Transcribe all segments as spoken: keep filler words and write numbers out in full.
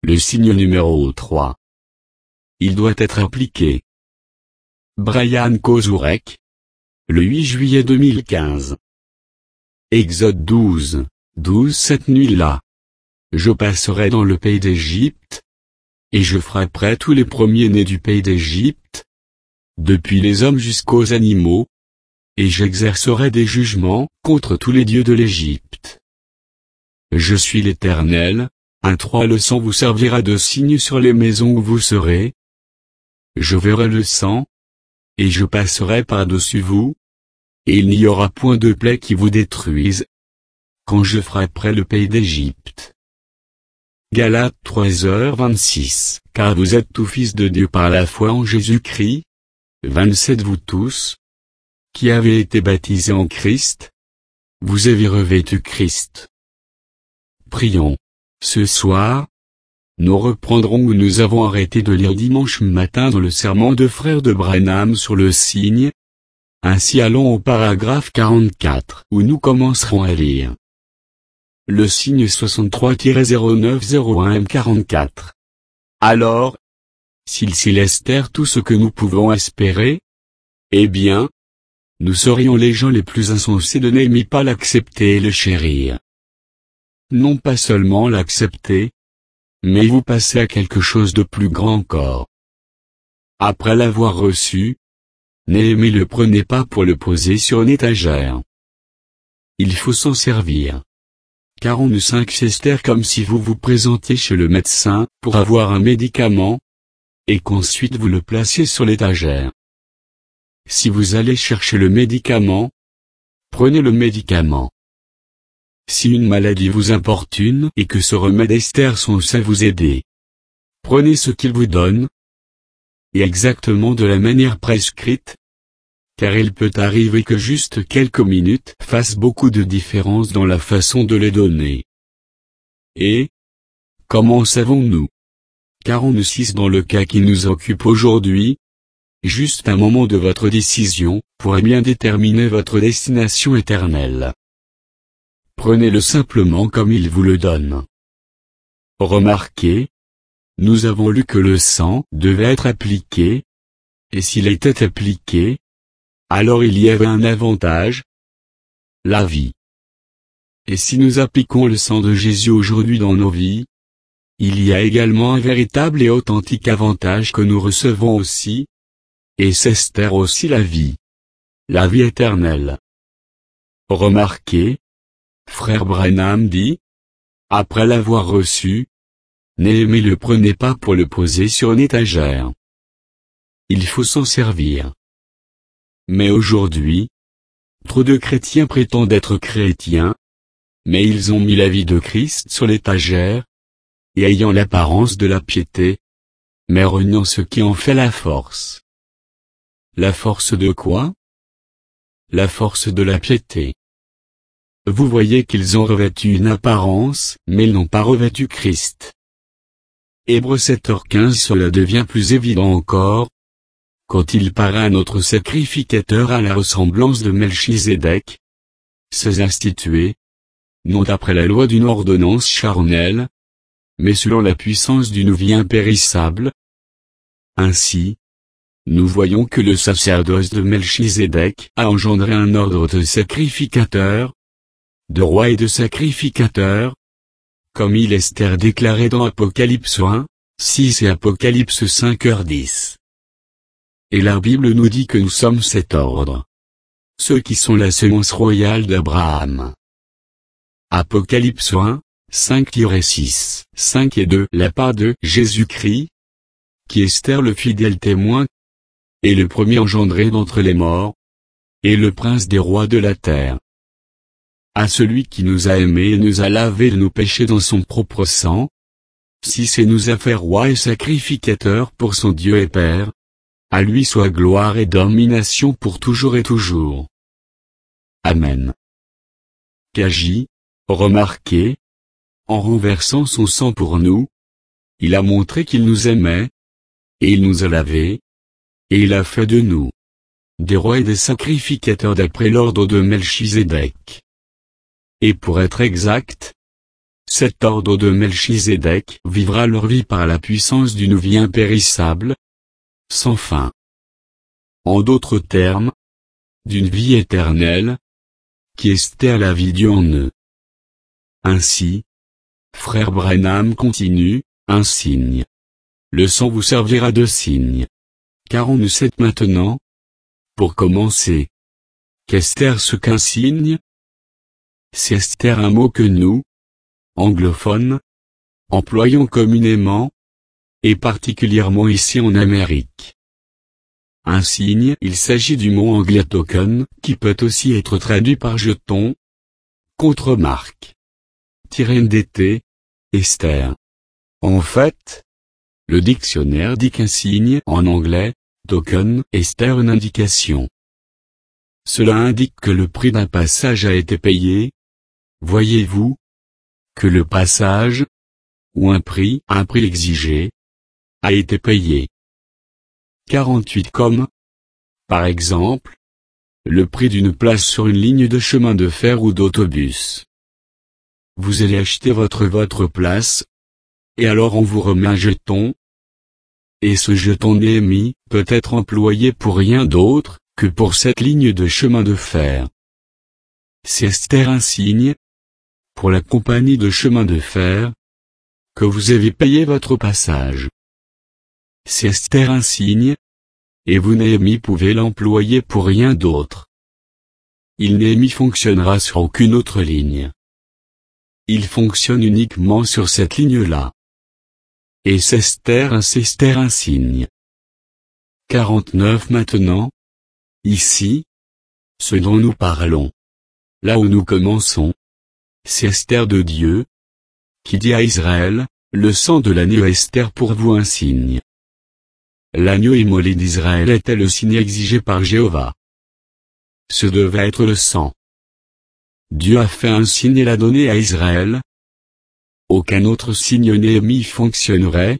Le signe numéro trois. Il doit être appliqué. Brian Kozurek. Le huit juillet deux mille quinze. Exode douze, douze Cette nuit-là, je passerai dans le pays d'Égypte, et je frapperai tous les premiers-nés du pays d'Égypte, depuis les hommes jusqu'aux animaux, et j'exercerai des jugements contre tous les dieux de l'Égypte. Je suis l'Éternel. Un trois Le sang vous servira de signe sur les maisons où vous serez. Je verrai le sang, et je passerai par-dessus vous, et il n'y aura point de plaie qui vous détruise, quand je frapperai le pays d'Égypte. Galates trois heures vingt-six. Car vous êtes tous fils de Dieu par la foi en Jésus-Christ. vingt-sept Vous tous, qui avez été baptisés en Christ, vous avez revêtu Christ. Prions. Ce soir, nous reprendrons où nous avons arrêté de lire dimanche matin dans le sermon de frère de Branham sur le signe. Ainsi allons au paragraphe quarante-quatre où nous commencerons à lire. Le signe soixante-trois zéro neuf zéro un M quarante-quatre. Alors, s'ils s'y laissent taire tout ce que nous pouvons espérer, eh bien, nous serions les gens les plus insensés de n'aimer pas l'accepter et le chérir. Non pas seulement l'accepter, mais vous passez à quelque chose de plus grand encore. Après l'avoir reçu, n'aimez le prenez pas pour le poser sur une étagère. Il faut s'en servir. quarante-cinq C'est comme si vous vous présentiez chez le médecin pour avoir un médicament, et qu'ensuite vous le placiez sur l'étagère. Si vous allez chercher le médicament, prenez le médicament. Si une maladie vous importune et que ce remède est censé vous aider, prenez ce qu'il vous donne, et exactement de la manière prescrite, car il peut arriver que juste quelques minutes fassent beaucoup de différence dans la façon de les donner. Et, comment savons-nous? quarante-six Dans le cas qui nous occupe aujourd'hui, juste un moment de votre décision pourrait bien déterminer votre destination éternelle. Prenez-le simplement comme il vous le donne. Remarquez, nous avons lu que le sang devait être appliqué, et s'il était appliqué, alors il y avait un avantage, la vie. Et si nous appliquons le sang de Jésus aujourd'hui dans nos vies, il y a également un véritable et authentique avantage que nous recevons aussi, et c'est aussi la vie. La vie éternelle. Remarquez, frère Branham dit, après l'avoir reçu, n'aimez le prenez pas pour le poser sur une étagère. Il faut s'en servir. Mais aujourd'hui, trop de chrétiens prétendent être chrétiens, mais ils ont mis la vie de Christ sur l'étagère, et ayant l'apparence de la piété, mais reniant ce qui en fait la force. La force de quoi? La force de la piété. Vous voyez qu'ils ont revêtu une apparence, mais ils n'ont pas revêtu Christ. Hébreux sept heures quinze Cela devient plus évident encore, quand il paraît à notre sacrificateur à la ressemblance de Melchizedek, ces institués, non d'après la loi d'une ordonnance charnelle, mais selon la puissance d'une vie impérissable. Ainsi, nous voyons que le sacerdoce de Melchizedek a engendré un ordre de sacrificateurs, de rois et de sacrificateurs, comme il est déclaré dans Apocalypse un, six et Apocalypse cinq heures dix. Et la Bible nous dit que nous sommes cet ordre. Ceux qui sont la sémence royale d'Abraham. Apocalypse un, cinq et six, cinq et deux La part de Jésus-Christ, qui est le fidèle témoin, et le premier engendré d'entre les morts, et le prince des rois de la terre. À celui qui nous a aimés et nous a lavés de nos péchés dans son propre sang, six et nous a fait roi et sacrificateur pour son Dieu et Père, à lui soit gloire et domination pour toujours et toujours. Amen. Qu'agit, remarquez, en renversant son sang pour nous, il a montré qu'il nous aimait, et il nous a lavés, et il a fait de nous des rois et des sacrificateurs d'après l'ordre de Melchizedek. Et pour être exact, cet ordre de Melchizedek vivra leur vie par la puissance d'une vie impérissable, sans fin. En d'autres termes, d'une vie éternelle, qui Esther la vie Dieu en eux. Ainsi, frère Branham continue, un signe. Le sang vous servira de signe. Car on ne sait maintenant, pour commencer, qu'Esther ce qu'un signe? C'est Esther un mot que nous, anglophones, employons communément, et particulièrement ici en Amérique. Un signe, il s'agit du mot anglais token, qui peut aussi être traduit par jeton, contre-marque, N D T, Esther. En fait, le dictionnaire dit qu'un signe, en anglais, token, Esther une indication. Cela indique que le prix d'un passage a été payé. Voyez-vous, que le passage, ou un prix, un prix exigé, a été payé. quarante-huit Comme, par exemple, le prix d'une place sur une ligne de chemin de fer ou d'autobus. Vous allez acheter votre votre place, et alors on vous remet un jeton, et ce jeton Néhémie peut être employé pour rien d'autre que pour cette ligne de chemin de fer. C'est Esther un signe, pour la compagnie de chemin de fer, que vous avez payé votre passage. C'est Esther un signe, et vous Néhémie pouvez l'employer pour rien d'autre. Il Néhémie fonctionnera sur aucune autre ligne. Il fonctionne uniquement sur cette ligne-là. Et c'est Esther un c'est Esther un signe. quarante-neuf Maintenant, ici, ce dont nous parlons, là où nous commençons, c'est Esther de Dieu, qui dit à Israël, le sang de l'agneau Esther pour vous un signe. L'agneau immolé d'Israël était le signe exigé par Jéhovah. Ce devait être le sang. Dieu a fait un signe et l'a donné à Israël. Aucun autre signe Néhémie fonctionnerait.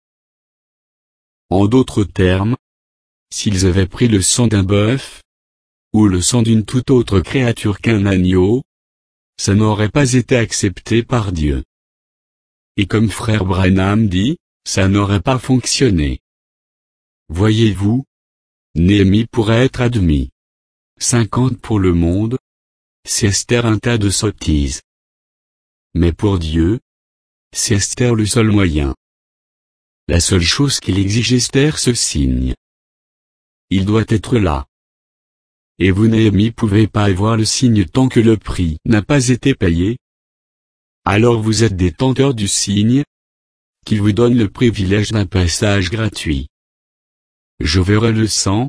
En d'autres termes, s'ils avaient pris le sang d'un bœuf, ou le sang d'une toute autre créature qu'un agneau, ça n'aurait pas été accepté par Dieu. Et comme frère Branham dit, ça n'aurait pas fonctionné. Voyez-vous, Néhémie pourrait être admis. cinquante pour le monde, c'est Esther un tas de sottises. Mais pour Dieu, c'est Esther le seul moyen. La seule chose qu'il exige Esther ce signe. Il doit être là. Et vous Néhémie pouvez pas avoir le signe tant que le prix n'a pas été payé. Alors vous êtes détenteur du signe, qui vous donne le privilège d'un passage gratuit. Je verrai le sang.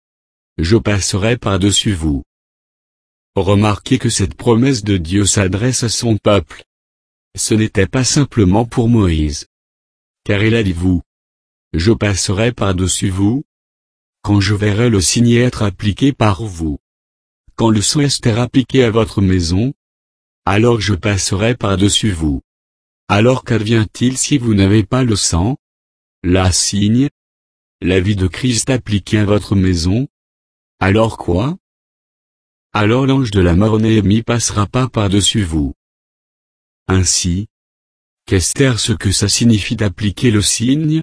Je passerai par-dessus vous. Remarquez que cette promesse de Dieu s'adresse à son peuple. Ce n'était pas simplement pour Moïse. Car il a dit vous. Je passerai par-dessus vous. Quand je verrai le signe être appliqué par vous. Quand le sang est appliqué à votre maison. Alors je passerai par-dessus vous. Alors qu'advient-il si vous n'avez pas le sang? La signe. La vie de Christ appliquée à votre maison. Alors quoi? Alors l'ange de la mort Néhémie passera pas par-dessus vous. Ainsi, qu'Esther ce que ça signifie d'appliquer le signe?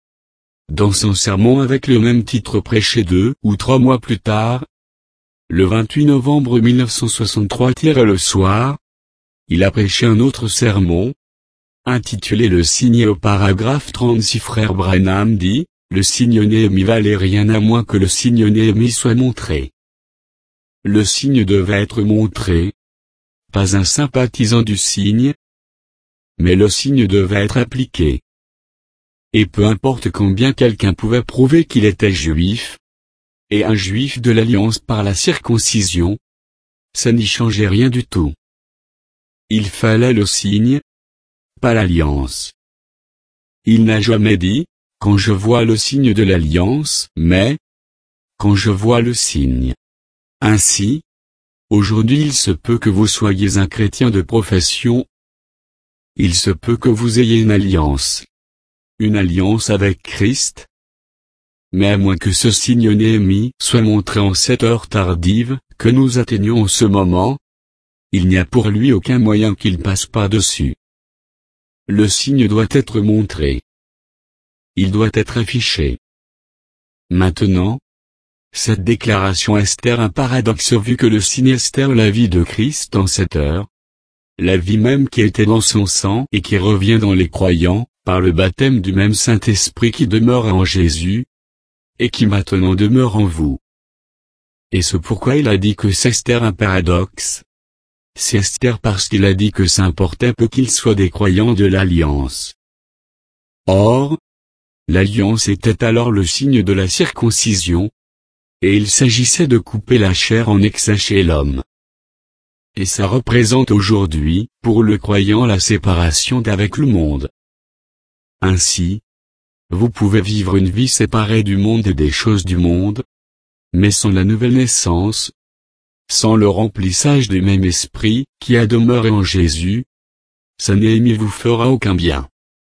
Dans son sermon avec le même titre prêché deux ou trois mois plus tard, le vingt-huit novembre mille neuf cent soixante-trois le soir, il a prêché un autre sermon, intitulé Le signe au paragraphe trente-six frère Branham dit, le signe Néhémie valait rien à moins que le signe Néhémie soit montré. Le signe devait être montré. Pas un sympathisant du signe. Mais le signe devait être appliqué. Et peu importe combien quelqu'un pouvait prouver qu'il était juif, et un juif de l'alliance par la circoncision, ça n'y changeait rien du tout. Il fallait le signe, pas l'alliance. Il n'a jamais dit, quand je vois le signe de l'alliance, mais, quand je vois le signe. Ainsi, aujourd'hui il se peut que vous soyez un chrétien de profession. Il se peut que vous ayez une alliance. Une alliance avec Christ. Mais à moins que ce signe Néhémie soit montré en cette heure tardive, que nous atteignons en ce moment, il n'y a pour lui aucun moyen qu'il passe par-dessus. Le signe doit être montré. Il doit être affiché. Maintenant, cette déclaration Esther un paradoxe vu que le signe Esther la vie de Christ en cette heure, la vie même qui était dans son sang et qui revient dans les croyants, par le baptême du même Saint-Esprit qui demeure en Jésus, et qui maintenant demeure en vous. Et c'est pourquoi il a dit que c'est Esther un paradoxe. C'est Esther parce qu'il a dit que ça importait peu qu'ils soient des croyants de l'Alliance. Or, l'Alliance était alors le signe de la circoncision, et il s'agissait de couper la chair en excès chez l'homme. Et ça représente aujourd'hui, pour le croyant la séparation d'avec le monde. Ainsi, vous pouvez vivre une vie séparée du monde et des choses du monde, mais sans la nouvelle naissance, sans le remplissage du même esprit qui a demeuré en Jésus, ça ne vous fera aucun bien.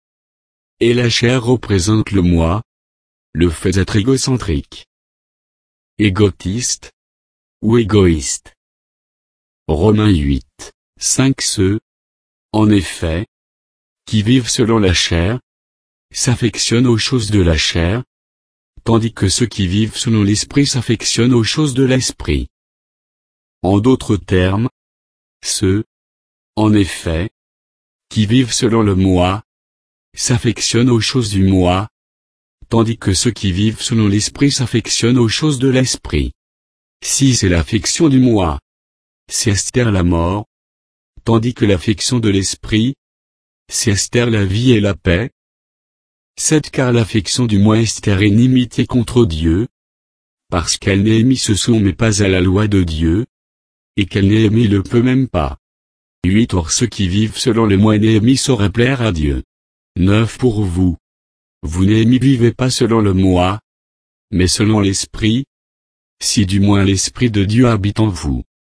Et la chair représente le moi, le fait d'être égocentrique, égotiste, ou égoïste. Romains huit, cinq Ceux, en effet, qui vivent selon la chair, s'affectionnent aux choses de la chair, tandis que ceux qui vivent selon l'esprit s'affectionnent aux choses de l'esprit. En d'autres termes, ceux, en effet, qui vivent selon le moi, s'affectionnent aux choses du moi, tandis que ceux qui vivent selon l'esprit s'affectionnent aux choses de l'esprit. Si c'est l'affection du moi, c'est Esther la mort, tandis que l'affection de l'esprit, c'est Esther la vie et la paix. C'est car l'affection du moi Esther est inimitié contre Dieu, parce qu'elle n'est émise se soumet pas à la loi de Dieu, et qu'elle n'est émise le peut même pas. huit Or ceux qui vivent selon le moi n'est émis sauraient plaire à Dieu. neuf Pour vous. Vous n'émis vivez pas selon le moi, mais selon l'esprit, si du moins l'esprit de Dieu habite en vous.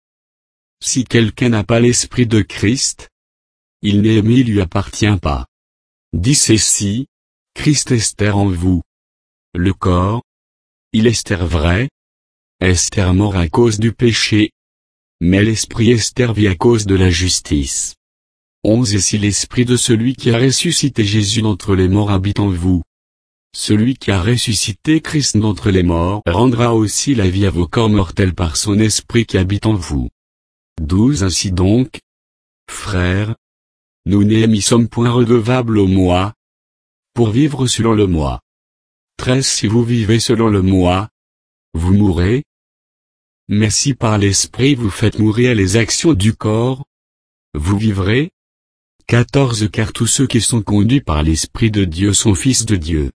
Si quelqu'un n'a pas l'esprit de Christ, il n'est émis lui appartient pas. dix Et si, Christ Esther en vous. Le corps, il Esther vrai, Esther mort à cause du péché, mais l'esprit Esther vit à cause de la justice. onze Et si l'esprit de celui qui a ressuscité Jésus d'entre les morts habite en vous, celui qui a ressuscité Christ d'entre les morts rendra aussi la vie à vos corps mortels par son esprit qui habite en vous. douze Ainsi donc, frères, nous n'y sommes point redevables au moi, pour vivre selon le moi. treize Si vous vivez selon le moi, vous mourrez. Mais si par l'esprit vous faites mourir les actions du corps, vous vivrez. quatorze Car tous ceux qui sont conduits par l'Esprit de Dieu sont fils de Dieu.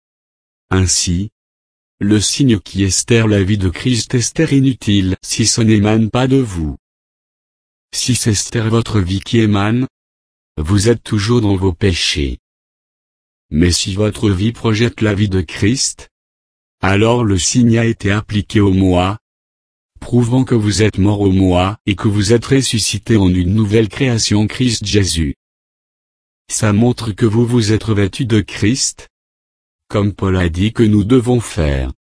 Ainsi, le signe qui Esther la vie de Christ Esther inutile si ce n'émane pas de vous. Si c'est Esther votre vie qui émane, vous êtes toujours dans vos péchés. Mais si votre vie projette la vie de Christ, alors le signe a été appliqué au moi, prouvant que vous êtes mort au moi et que vous êtes ressuscité en une nouvelle création Christ Jésus. Ça montre que vous vous êtes revêtus de Christ, comme Paul a dit que nous devons faire.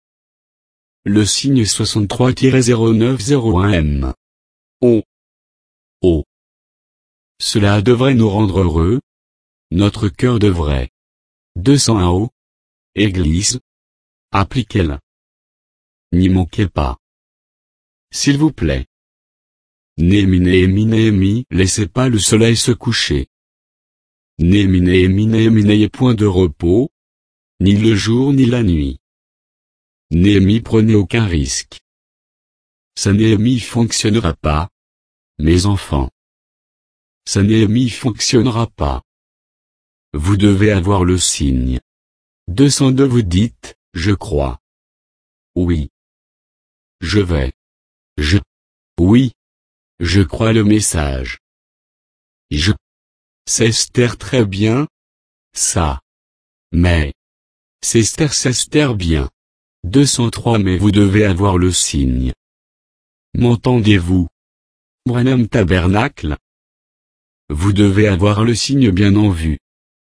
Le signe soixante-trois zéro neuf zéro un M. O. O. Cela devrait nous rendre heureux. Notre cœur devrait. deux cent un O. Église. Appliquez-la. N'y manquez pas. S'il vous plaît. Néhémie, Néhémie, Néhémie, laissez pas le soleil se coucher. Néhémie, Néhémie, Néhémie, n'ayez point de repos, ni le jour ni la nuit. Néhémie, prenez aucun risque. Ça Néhémie fonctionnera pas, mes enfants. Ça Néhémie fonctionnera pas. Vous devez avoir le signe. deux cent deux Vous dites, je crois. Oui. Je vais. Je. Oui. Je crois le message. Je. C'est Esther très bien. Ça. Mais. C'est Esther c'est Esther bien. deux cent trois Mais vous devez avoir le signe. M'entendez-vous? Branham Tabernacle. Vous devez avoir le signe bien en vue.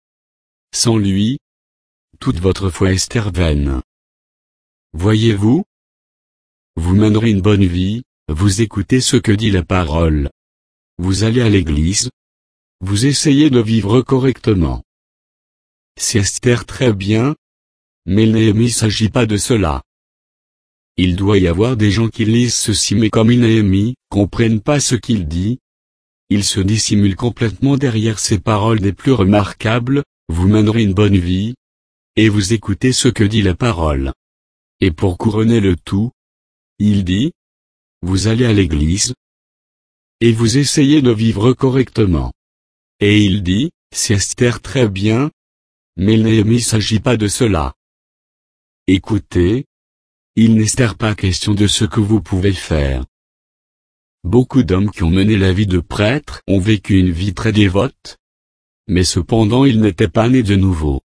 Sans lui, toute votre foi Esther vaine. Voyez-vous? Vous mènerez une bonne vie, vous écoutez ce que dit la parole. Vous allez à l'église. vous essayez de vivre correctement. C'est Esther très bien, mais Néhémie il s'agit pas de cela. Il doit y avoir des gens qui lisent ceci mais comme Néhémie, comprennent pas ce qu'il dit. Il se dissimule complètement derrière ces paroles des plus remarquables, vous mènerez une bonne vie, et vous écoutez ce que dit la parole. Et pour couronner le tout, il dit, vous allez à l'église, et vous essayez de vivre correctement. Et il dit, c'est Esther très bien, mais Néhémie il s'agit pas de cela. Écoutez, il n'est pas question de ce que vous pouvez faire. Beaucoup d'hommes qui ont mené la vie de prêtre ont vécu une vie très dévote, mais cependant ils n'étaient pas nés de nouveau.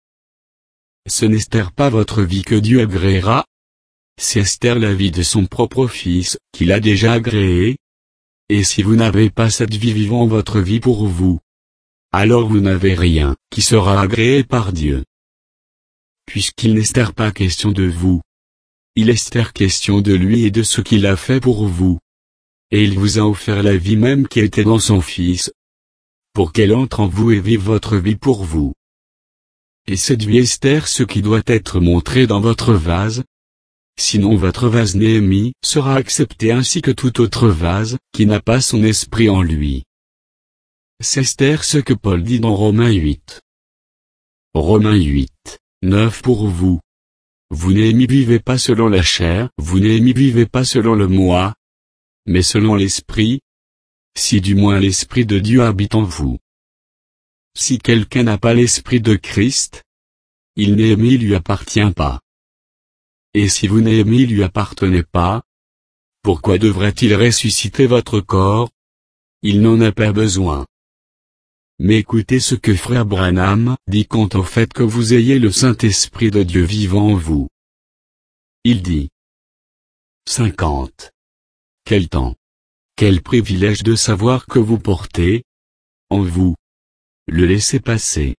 Ce n'est pas votre vie que Dieu agréera, c'est Esther la vie de son propre fils, qu'il a déjà agréé. Et si vous n'avez pas cette vie vivant votre vie pour vous, alors vous n'avez rien qui sera agréé par Dieu. Puisqu'il n'est pas question de vous, il est question de lui et de ce qu'il a fait pour vous. Et il vous a offert la vie même qui était dans son Fils, pour qu'elle entre en vous et vive votre vie pour vous. Et cette vie Esther ce qui doit être montré dans votre vase. Sinon votre vase Néhémie sera accepté ainsi que tout autre vase, qui n'a pas son esprit en lui. C'est Esther ce que Paul dit dans Romains huit. Romains huit, neuf pour vous. Vous Néhémie vivez pas selon la chair, vous Néhémie vivez pas selon le moi, mais selon l'esprit, si du moins l'esprit de Dieu habite en vous. Si quelqu'un n'a pas l'esprit de Christ, il Néhémie lui appartient pas. Et si vous Néhémie lui appartenez pas, pourquoi devrait-il ressusciter votre corps? Il n'en a pas besoin. Mais écoutez ce que frère Branham dit quant au fait que vous ayez le Saint-Esprit de Dieu vivant en vous. Il dit cinquante. Quel temps! Quel privilège de savoir que vous portez, en vous, le laissez-passer.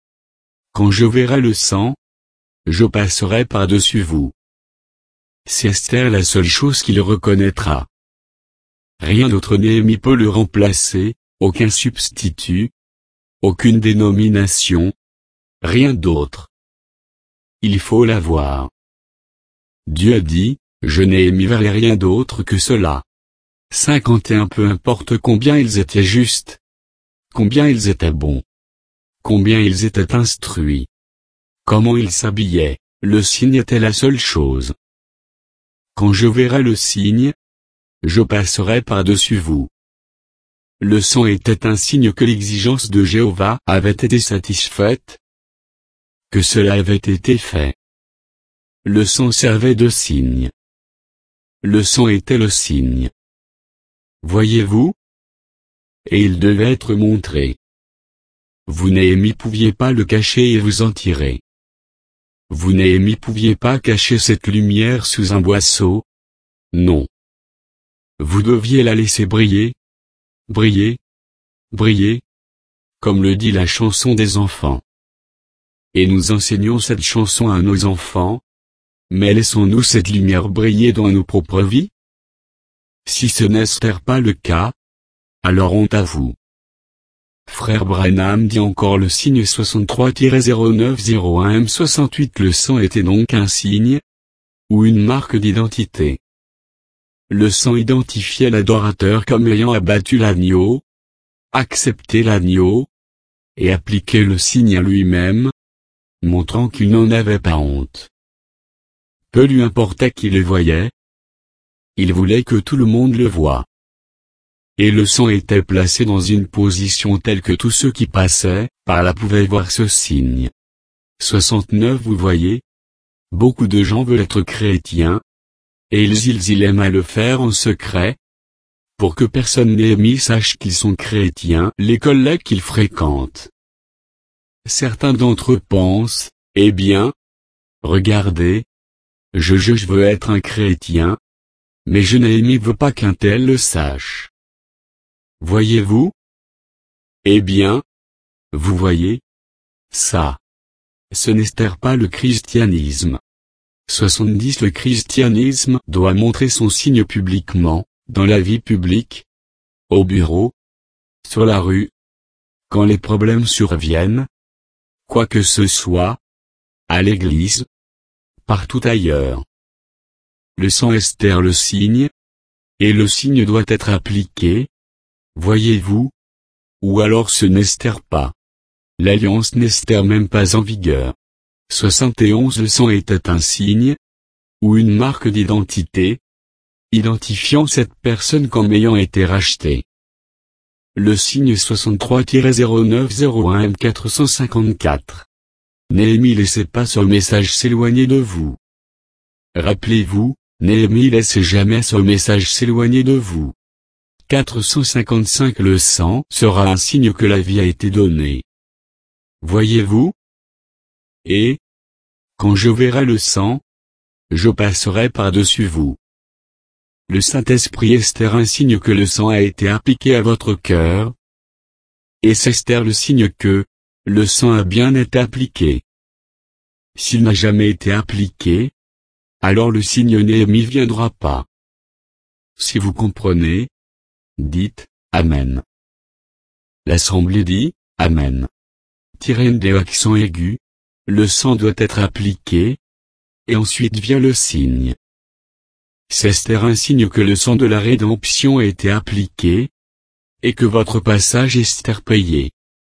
Quand je verrai le sang, je passerai par-dessus vous. C'est Esther la seule chose qu'il reconnaîtra. Rien d'autre Néhémie peut le remplacer, aucun substitut, aucune dénomination, rien d'autre. Il faut l'avoir. Dieu a dit, je Néhémie valais rien d'autre que cela. cinquante et un Peu importe combien ils étaient justes, combien ils étaient bons, combien ils étaient instruits, comment ils s'habillaient, le signe était la seule chose. Quand je verrai le signe, je passerai par-dessus vous. Le sang était un signe que l'exigence de Jéhovah avait été satisfaite, que cela avait été fait. Le sang servait de signe. Le sang était le signe. Voyez-vous? Et il devait être montré. Vous Néhémie pouviez pas le cacher et vous en tirer. Vous Néhémie pouviez pas cacher cette lumière sous un boisseau. Non. Vous deviez la laisser briller. Briller. Briller. Comme le dit la chanson des enfants. Et nous enseignons cette chanson à nos enfants. Mais laissons-nous cette lumière briller dans nos propres vies? Si ce n'est pas le cas, alors honte à vous. Frère Branham dit encore le signe soixante-trois zéro neuf zéro un M soixante-huit. Le sang était donc un signe, ou une marque d'identité. Le sang identifiait l'adorateur comme ayant abattu l'agneau, accepté l'agneau, et appliqué le signe à lui-même, montrant qu'il n'en avait pas honte. Peu lui importait qui le voyait. Il voulait que tout le monde le voie. Et le sang était placé dans une position telle que tous ceux qui passaient par là pouvaient voir ce signe. soixante-neuf Vous voyez? Beaucoup de gens veulent être chrétiens. Et ils ils, ils aiment à le faire en secret. Pour que personne Néhémie sache qu'ils sont chrétiens, les collègues qu'ils fréquentent. Certains d'entre eux pensent, eh bien, regardez, je, je, je veux être un chrétien, mais je Néhémie veux pas qu'un tel le sache. Voyez-vous? Eh bien, vous voyez? Ça. Ce n'est pas le christianisme. soixante-dix Le christianisme doit montrer son signe publiquement, dans la vie publique, au bureau, sur la rue, quand les problèmes surviennent, quoi que ce soit, à l'église, partout ailleurs. Le sang Esther le signe, et le signe doit être appliqué, voyez-vous, ou alors ce n'Esther pas. L'alliance n'Esther même pas en vigueur. soixante et onze Le sang était un signe, ou une marque d'identité, identifiant cette personne comme ayant été rachetée. Le signe soixante-trois zéro neuf zéro un M quatre cent cinquante-quatre. Néhémie laissez pas ce message s'éloigner de vous. Rappelez-vous, Néhémie laisse jamais ce message s'éloigner de vous. quatre cent cinquante-cinq Le sang sera un signe que la vie a été donnée. Voyez-vous? Et, quand je verrai le sang, je passerai par-dessus vous. Le Saint-Esprit Esther un signe que le sang a été appliqué à votre cœur. Et c'est Esther le signe que, le sang a bien été appliqué. S'il n'a jamais été appliqué, alors le signe Néhémie viendra pas. Si vous comprenez, dites, Amen. L'assemblée dit, Amen. Tirez des accents aigus, le sang doit être appliqué, et ensuite vient le signe. C'est Esther un signe que le sang de la rédemption a été appliqué, et que votre passage est Esther payé.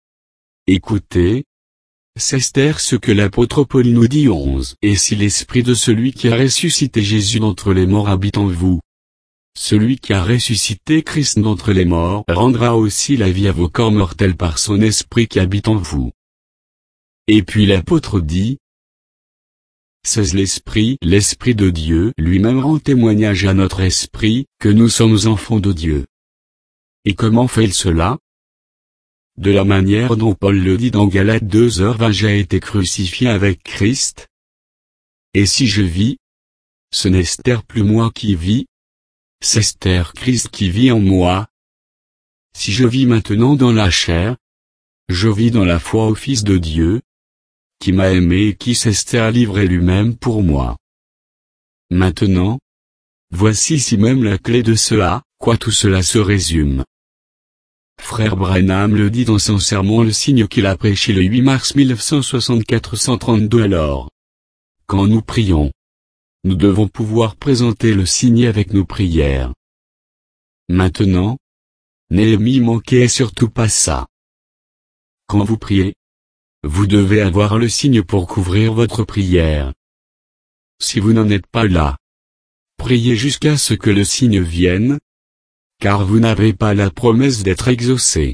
Écoutez, c'est Esther ce que l'apôtre Paul nous dit onze. Et si l'esprit de celui qui a ressuscité Jésus d'entre les morts habite en vous, celui qui a ressuscité Christ d'entre les morts rendra aussi la vie à vos corps mortels par son esprit qui habite en vous. Et puis l'apôtre dit, c'est l'esprit, l'esprit de Dieu lui-même rend témoignage à notre esprit, que nous sommes enfants de Dieu. Et comment fait-il cela? De la manière dont Paul le dit dans Galates deux heures vingt, j'ai été crucifié avec Christ. Et si je vis, ce n'est Esther plus moi qui vis, c'est Esther Christ qui vit en moi. Si je vis maintenant dans la chair, je vis dans la foi au Fils de Dieu, qui m'a aimé et qui s'est livré lui-même pour moi. Maintenant, voici ici même la clé de ce à quoi tout cela se résume. Frère Branham le dit dans son sermon le signe qu'il a prêché le huit mars mille neuf cent soixante-quatre cent trente-deux alors. Quand nous prions, nous devons pouvoir présenter le signe avec nos prières. Maintenant, Néhémie manquait surtout pas ça. Quand vous priez, vous devez avoir le signe pour couvrir votre prière. Si vous n'en êtes pas là, priez jusqu'à ce que le signe vienne, car vous n'avez pas la promesse d'être exaucé.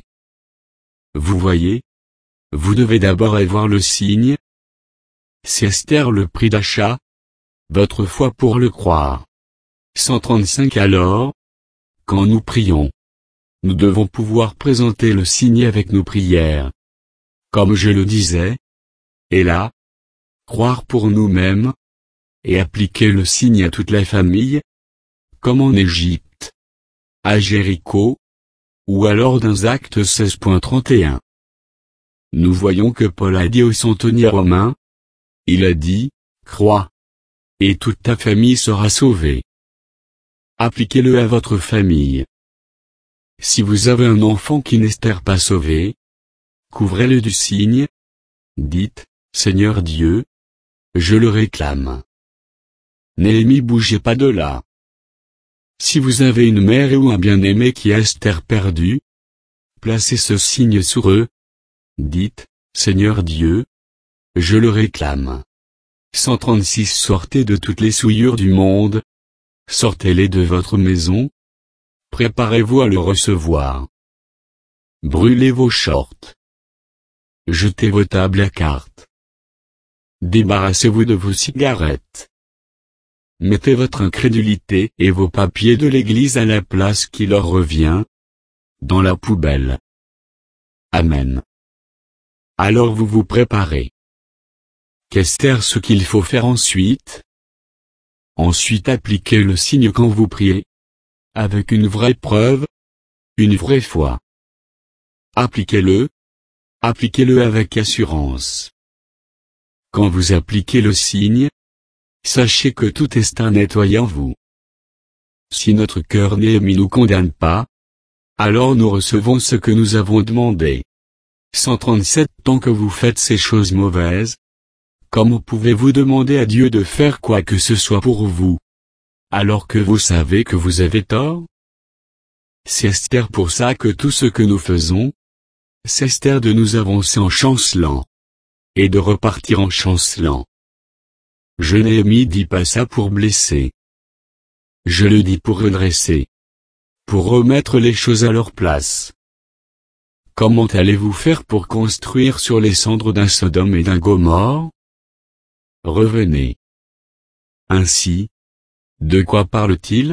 Vous voyez, vous devez d'abord avoir le signe. C'est Esther le prix d'achat, votre foi pour le croire. cent trente-cinq Alors, quand nous prions, nous devons pouvoir présenter le signe avec nos prières. Comme je le disais, et là, croire pour nous-mêmes, et appliquer le signe à toute la famille, comme en Égypte, à Jéricho, ou alors dans Actes seize trente et un. Nous voyons que Paul a dit aux centeniers romains, il a dit, crois, et toute ta famille sera sauvée. Appliquez-le à votre famille. Si vous avez un enfant qui n'espère pas sauvé, couvrez-le du signe. Dites, Seigneur Dieu, je le réclame. Néhémie bougez pas de là. Si vous avez une mère ou un bien-aimé qui a Esther perdu, placez ce signe sur eux. Dites, Seigneur Dieu, je le réclame. cent trente-six Sortez de toutes les souillures du monde. Sortez-les de votre maison. Préparez-vous à le recevoir. Brûlez vos shorts. Jetez vos tables à cartes. Débarrassez-vous de vos cigarettes. Mettez votre incrédulité et vos papiers de l'église à la place qui leur revient, dans la poubelle. Amen. Alors vous vous préparez. Qu'est-ce ce qu'il faut faire ensuite? Ensuite appliquez le signe quand vous priez. Avec une vraie preuve, une vraie foi. Appliquez-le. Appliquez-le avec assurance. Quand vous appliquez le signe, sachez que tout est un nettoyé en vous. Si notre cœur Néhémie nous condamne pas, alors nous recevons ce que nous avons demandé. cent trente-sept Tant que vous faites ces choses mauvaises, comment pouvez-vous demander à Dieu de faire quoi que ce soit pour vous, alors que vous savez que vous avez tort? C'est Esther pour ça que tout ce que nous faisons, c'est Esther de nous avancer en chancelant, et de repartir en chancelant. Je Néhémie dis pas ça pour blesser. Je le dis pour redresser. Pour remettre les choses à leur place. Comment allez-vous faire pour construire sur les cendres d'un Sodome et d'un Gomorrhe? Revenez. Ainsi, de quoi parle-t-il?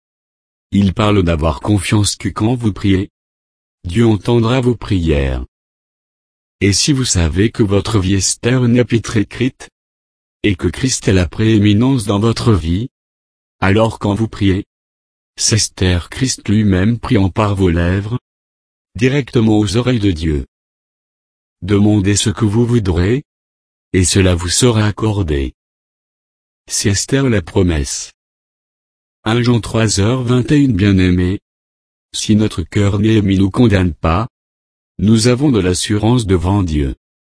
Il parle d'avoir confiance que quand vous priez, Dieu entendra vos prières. Et si vous savez que votre vie est un épître écrite, et que Christ est la prééminence dans votre vie, alors quand vous priez, c'est Esther Christ lui-même priant par vos lèvres, directement aux oreilles de Dieu. Demandez ce que vous voudrez, et cela vous sera accordé. C'est Esther la promesse. un Jean trois heures vingt et une Bien-aimés, si notre cœur Néhémie nous condamne pas, nous avons de l'assurance devant Dieu.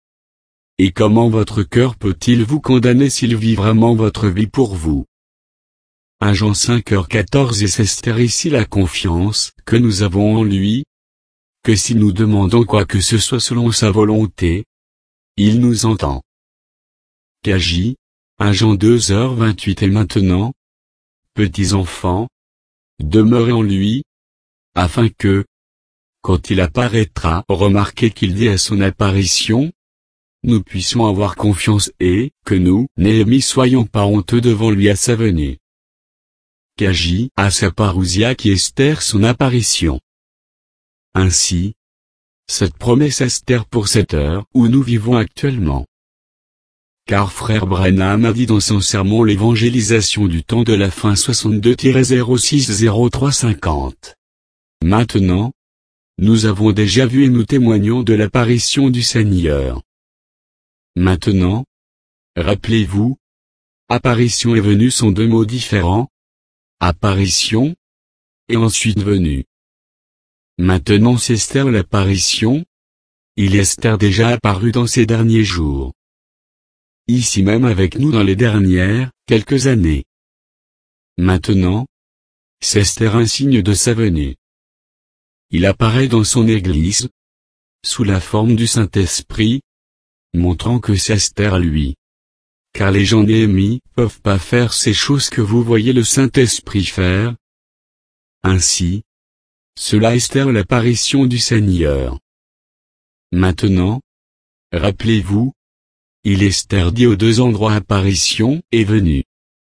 Et comment votre cœur peut-il vous condamner s'il vit vraiment votre vie pour vous? un Jean cinq heures quatorze Et c'est Esther ici la confiance que nous avons en lui, que si nous demandons quoi que ce soit selon sa volonté, il nous entend. Qu'agit, un Jean deux heures vingt-huit Et maintenant, petits enfants, demeurez en lui, afin que, quand il apparaîtra, remarquez qu'il dit à son apparition, nous puissions avoir confiance et que nous, Néhémie, soyons pas honteux devant lui à sa venue. Qu'agit à sa parousia qui Esther son apparition. Ainsi, cette promesse Esther pour cette heure où nous vivons actuellement. Car frère Branham a dit dans son sermon l'évangélisation du temps de la fin soixante-deux zéro six zéro trois cinquante. Maintenant, nous avons déjà vu et nous témoignons de l'apparition du Seigneur. Maintenant, rappelez-vous, apparition et venue sont deux mots différents. Apparition, et ensuite venue. Maintenant c'est Esther l'apparition. Il est Esther déjà apparu dans ces derniers jours. Ici même avec nous dans les dernières, quelques années. Maintenant, c'est Esther un signe de sa venue. Il apparaît dans son Église, sous la forme du Saint-Esprit, montrant que c'est Esther lui. Car les gens Néhémie peuvent pas faire ces choses que vous voyez le Saint-Esprit faire. Ainsi, cela est Esther l'apparition du Seigneur. Maintenant, rappelez-vous, il Esther dit aux deux endroits apparition et venue.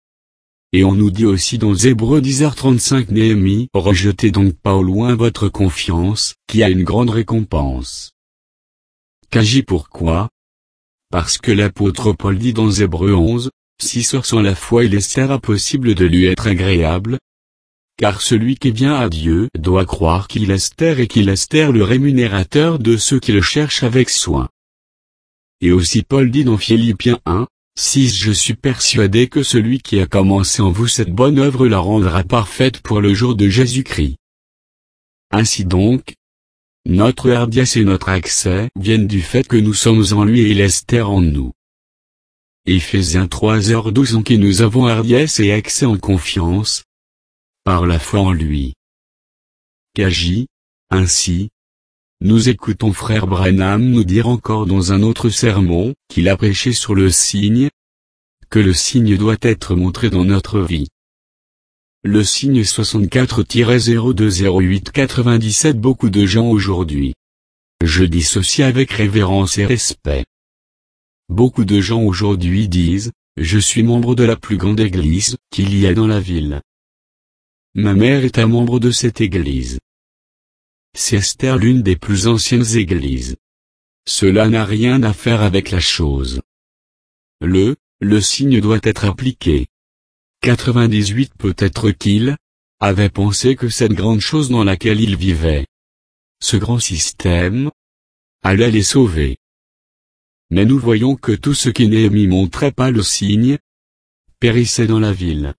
Et on nous dit aussi dans Hébreux dix heures trente-cinq Néhémie, rejetez donc pas au loin votre confiance, qui a une grande récompense. Qu'agit pourquoi? Parce que l'apôtre Paul dit dans Hébreux onze, six heures sans la foi il est Esther impossible de lui être agréable. Car celui qui vient à Dieu doit croire qu'il est Esther et qu'il est Esther le rémunérateur de ceux qui le cherchent avec soin. Et aussi Paul dit dans Philippiens un, six Je suis persuadé que celui qui a commencé en vous cette bonne œuvre la rendra parfaite pour le jour de Jésus-Christ. Ainsi donc, notre hardiesse et notre accès viennent du fait que nous sommes en lui et il est Esther en nous. Éphésiens trois heures douze En qui nous avons hardiesse et accès en confiance, par la foi en lui. Qu'agit, ainsi, nous écoutons frère Branham nous dire encore dans un autre sermon, qu'il a prêché sur le signe, que le signe doit être montré dans notre vie. Le signe soixante-quatre zéro deux zéro huit quatre-vingt-dix-sept Beaucoup de gens aujourd'hui. Je dis ceci avec révérence et respect. Beaucoup de gens aujourd'hui disent, je suis membre de la plus grande église qu'il y a dans la ville. Ma mère est un membre de cette église. C'est Esther l'une des plus anciennes églises. Cela n'a rien à faire avec la chose. Le, le signe doit être appliqué. quatre-vingt-dix-huit Peut-être qu'il avait pensé que cette grande chose dans laquelle il vivait, ce grand système, allait les sauver. Mais nous voyons que tout ce qui Néhémie montrait pas le signe, périssait dans la ville.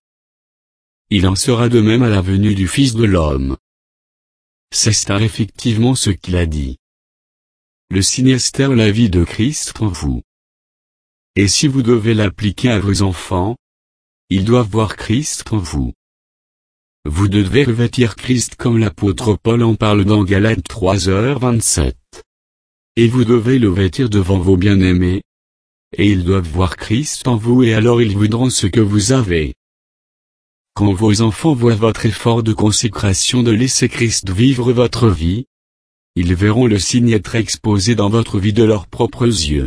Il en sera de même à la venue du Fils de l'homme. C'est ça effectivement ce qu'il a dit. le signe Esther la vie de Christ en vous. Et si vous devez l'appliquer à vos enfants, ils doivent voir Christ en vous. Vous devez revêtir Christ comme l'apôtre Paul en parle dans Galates trois heures vingt-sept. Et vous devez le vêtir devant vos bien-aimés. Et ils doivent voir Christ en vous et alors ils voudront ce que vous avez. Quand vos enfants voient votre effort de consécration de laisser Christ vivre votre vie, ils verront le signe être exposé dans votre vie de leurs propres yeux.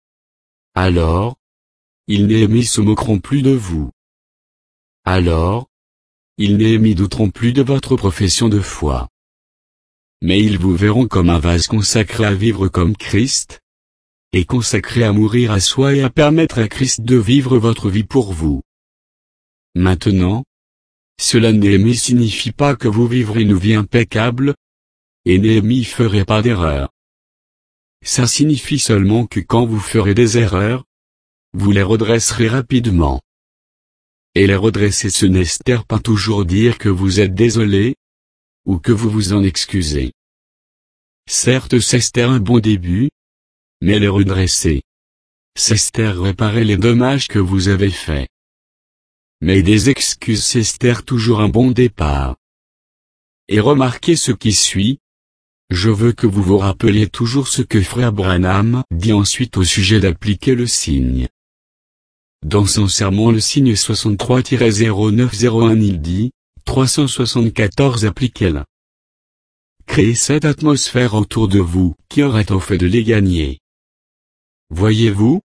Alors, ils Néhémie se moqueront plus de vous. Alors, ils Néhémie douteront plus de votre profession de foi. Mais ils vous verront comme un vase consacré à vivre comme Christ, et consacré à mourir à soi et à permettre à Christ de vivre votre vie pour vous. Maintenant, cela Néhémie signifie pas que vous vivrez une vie impeccable, et Néhémie ferait pas d'erreur. Ça signifie seulement que quand vous ferez des erreurs, vous les redresserez rapidement. Et les redresser ce n'est pas toujours dire que vous êtes désolé, ou que vous vous en excusez. Certes c'est un bon début, mais les redresser, c'est réparer les dommages que vous avez faits. Mais des excuses c'est toujours un bon départ. Et remarquez ce qui suit. Je veux que vous vous rappeliez toujours ce que frère Branham dit ensuite au sujet d'appliquer le signe. Dans son sermon le signe soixante-trois zéro neuf zéro un il dit, trois cent soixante-quatorze appliquez-la. Créez cette atmosphère autour de vous qui aurait au fait de les gagner. Voyez-vous?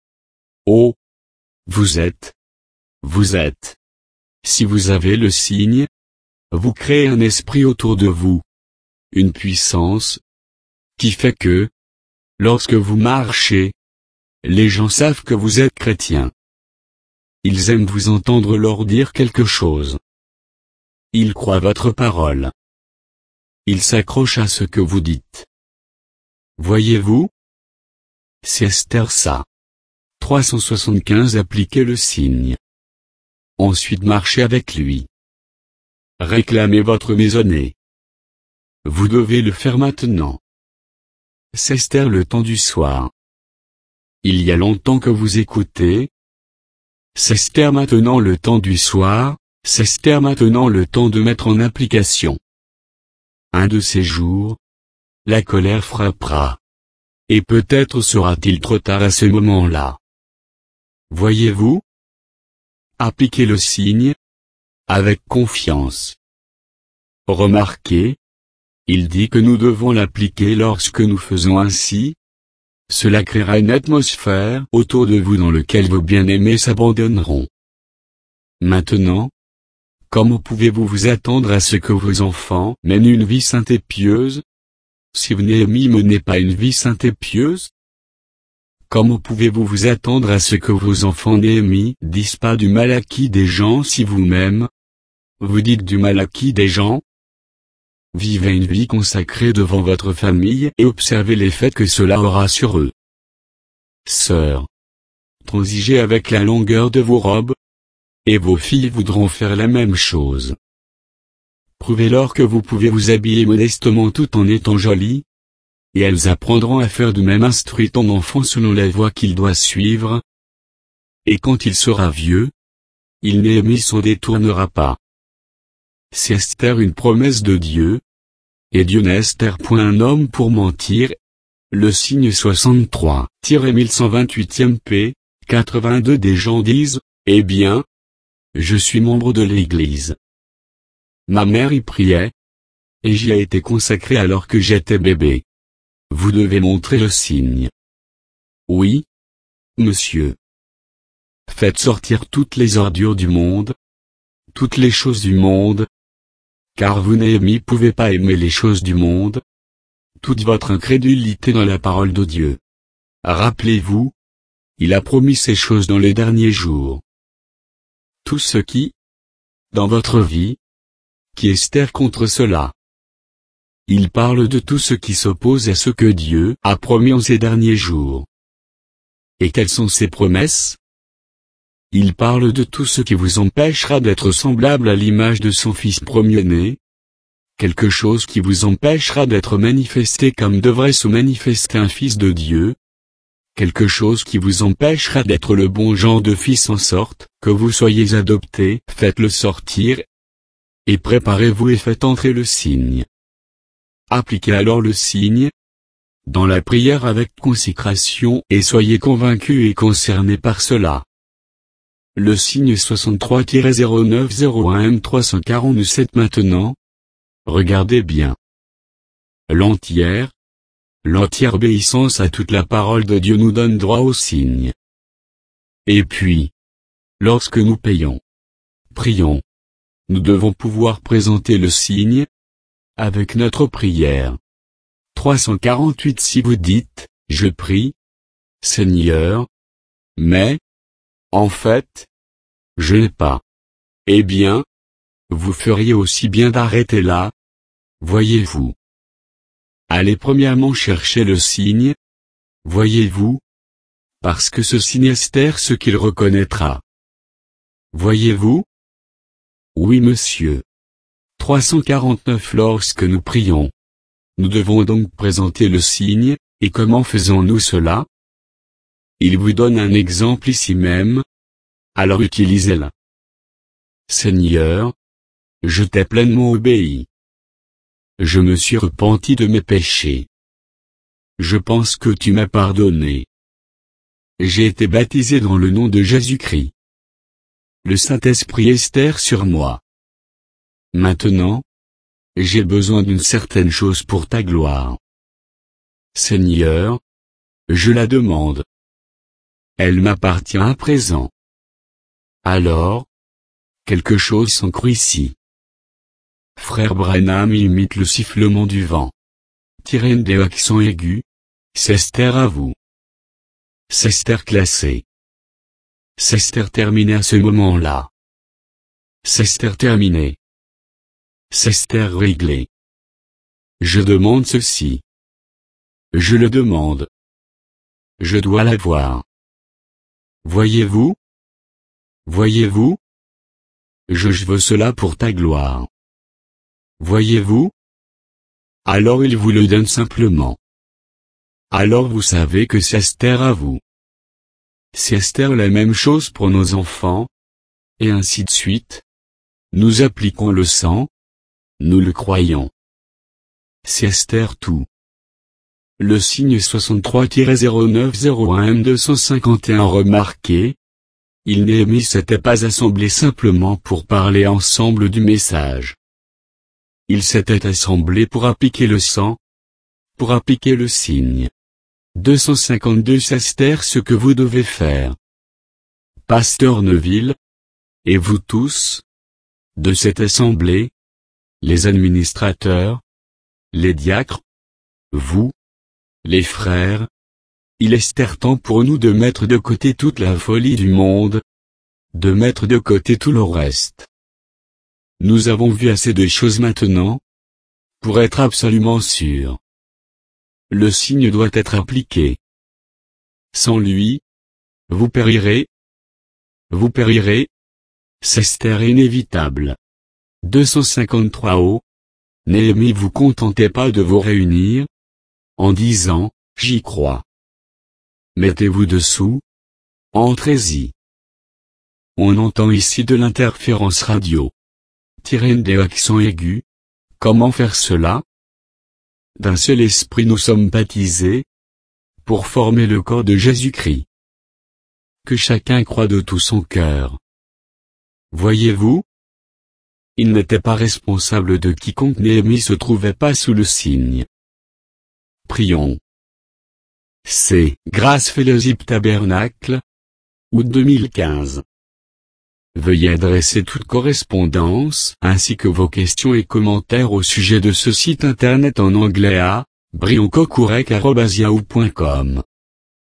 Oh! Vous êtes. Vous êtes. Si vous avez le signe, vous créez un esprit autour de vous. Une puissance. Qui fait que, lorsque vous marchez, les gens savent que vous êtes chrétien. Ils aiment vous entendre leur dire quelque chose. Ils croient votre parole. Ils s'accrochent à ce que vous dites. Voyez-vous? C'est Esther ça. trois cent soixante-quinze Appliquez le signe. Ensuite marchez avec lui. Réclamez votre maisonnée. Vous devez le faire maintenant. C'est Esther le temps du soir. Il y a longtemps que vous écoutez. C'est Esther maintenant le temps du soir, c'est Esther maintenant le temps de mettre en application. Un de ces jours, la colère frappera. Et peut-être sera-t-il trop tard à ce moment-là. Voyez-vous? Appliquez le signe. Avec confiance. Remarquez. Il dit que nous devons l'appliquer lorsque nous faisons ainsi. Cela créera une atmosphère autour de vous dans laquelle vos bien-aimés s'abandonneront. Maintenant, comment pouvez-vous vous attendre à ce que vos enfants mènent une vie sainte et pieuse? Si vous Néhémie menez pas une vie sainte et pieuse? Comment pouvez-vous vous attendre à ce que vos enfants Néhémie disent pas du mal acquis des gens si vous-même, vous dites du mal acquis des gens? Vivez une vie consacrée devant votre famille et observez l'effet que cela aura sur eux. Sœurs, transigez avec la longueur de vos robes, et vos filles voudront faire la même chose. Prouvez-leur que vous pouvez vous habiller modestement tout en étant jolies, et elles apprendront à faire de même. Instruis ton enfant selon la voie qu'il doit suivre, et quand il sera vieux, il Néhémie s'en détournera pas. C'est Esther une promesse de Dieu, et Dieu n'est Esther point un homme pour mentir. Le signe soixante-trois mille cent vingt-huit p, quatre-vingt-deux des gens disent, eh bien, je suis membre de l'Église. Ma mère y priait, et j'y ai été consacré alors que j'étais bébé. Vous devez montrer le signe. Oui, monsieur. Faites sortir toutes les ordures du monde, toutes les choses du monde, car vous Néhémie pouvez pas aimer les choses du monde. Toute votre incrédulité dans la parole de Dieu. Rappelez-vous, il a promis ces choses dans les derniers jours. Tout ce qui, dans votre vie, qui Esther contre cela. Il parle de tout ce qui s'oppose à ce que Dieu a promis en ces derniers jours. Et quelles sont ces promesses? Il parle de tout ce qui vous empêchera d'être semblable à l'image de son fils premier-né. quelque chose qui vous empêchera d'être manifesté comme devrait se manifester un fils de Dieu, quelque chose qui vous empêchera d'être le bon genre de fils en sorte que vous soyez adopté, faites-le sortir, et préparez-vous et faites entrer le signe. Appliquez alors le signe dans la prière avec consécration et soyez convaincus et concernés par cela. Le signe soixante-trois zéro neuf zéro un M trois cent quarante-sept maintenant. Regardez bien. L'entière, l'entière obéissance à toute la parole de Dieu nous donne droit au signe. Et puis, lorsque nous payons, prions, nous devons pouvoir présenter le signe avec notre prière. trois cent quarante-huit Si vous dites, je prie, Seigneur, mais, en fait, je n'ai pas. Eh bien, vous feriez aussi bien d'arrêter là, voyez-vous. Allez premièrement chercher le signe, voyez-vous, parce que ce signe Esther ce qu'il reconnaîtra. Voyez-vous? Oui monsieur. trois cent quarante-neuf Lorsque nous prions, nous devons donc présenter le signe, et comment faisons-nous cela? Il vous donne un exemple ici même, alors utilisez-le. Seigneur, je t'ai pleinement obéi. Je me suis repenti de mes péchés. Je pense que tu m'as pardonné. J'ai été baptisé dans le nom de Jésus-Christ. Le Saint-Esprit Esther sur moi. Maintenant, j'ai besoin d'une certaine chose pour ta gloire. Seigneur, je la demande. Elle m'appartient à présent. Alors, quelque chose s'ancre ici. Frère Branham imite le sifflement du vent. Tirez des accents aigus. C'est Esther à vous. C'est Esther classé. C'est Esther terminé à ce moment-là. C'est Esther terminé. C'est Esther réglé. Je demande ceci. Je le demande. Je dois l'avoir. Voyez-vous? Voyez-vous? Je, je veux cela pour ta gloire. Voyez-vous? Alors il vous le donne simplement. Alors vous savez que c'est Esther à vous. C'est Esther la même chose pour nos enfants, et ainsi de suite. Nous appliquons le sang, nous le croyons. C'est Esther tout. Le signe soixante-trois zéro neuf zéro un M deux cent cinquante et un remarquez, il Néhémie s'était pas assemblé simplement pour parler ensemble du message. Il s'était assemblé pour appliquer le sang, pour appliquer le signe. deux cent cinquante-deux C'est Esther ce que vous devez faire. Pasteur Neville, et vous tous, de cette assemblée, les administrateurs, les diacres, vous, les frères, il est temps pour nous de mettre de côté toute la folie du monde, de mettre de côté tout le reste. Nous avons vu assez de choses maintenant, pour être absolument sûrs. Le signe doit être appliqué. Sans lui, vous périrez. Vous périrez. C'est Esther inévitable. deux cent cinquante-trois O. Néhémie vous contentez pas de vous réunir, en disant, j'y crois. Mettez-vous dessous. Entrez-y. On entend ici de l'interférence radio. Tirez des accents aigus. Comment faire cela? D'un seul esprit nous sommes baptisés, pour former le corps de Jésus-Christ. Que chacun croit de tout son cœur. Voyez-vous? Il n'était pas responsable de quiconque Néhémie se trouvait pas sous le signe. Prions. C'est Grace Fellowship Tabernacle, août deux mille quinze. Veuillez adresser toute correspondance ainsi que vos questions et commentaires au sujet de ce site internet en anglais à brioncocourec arobase yahoo point com.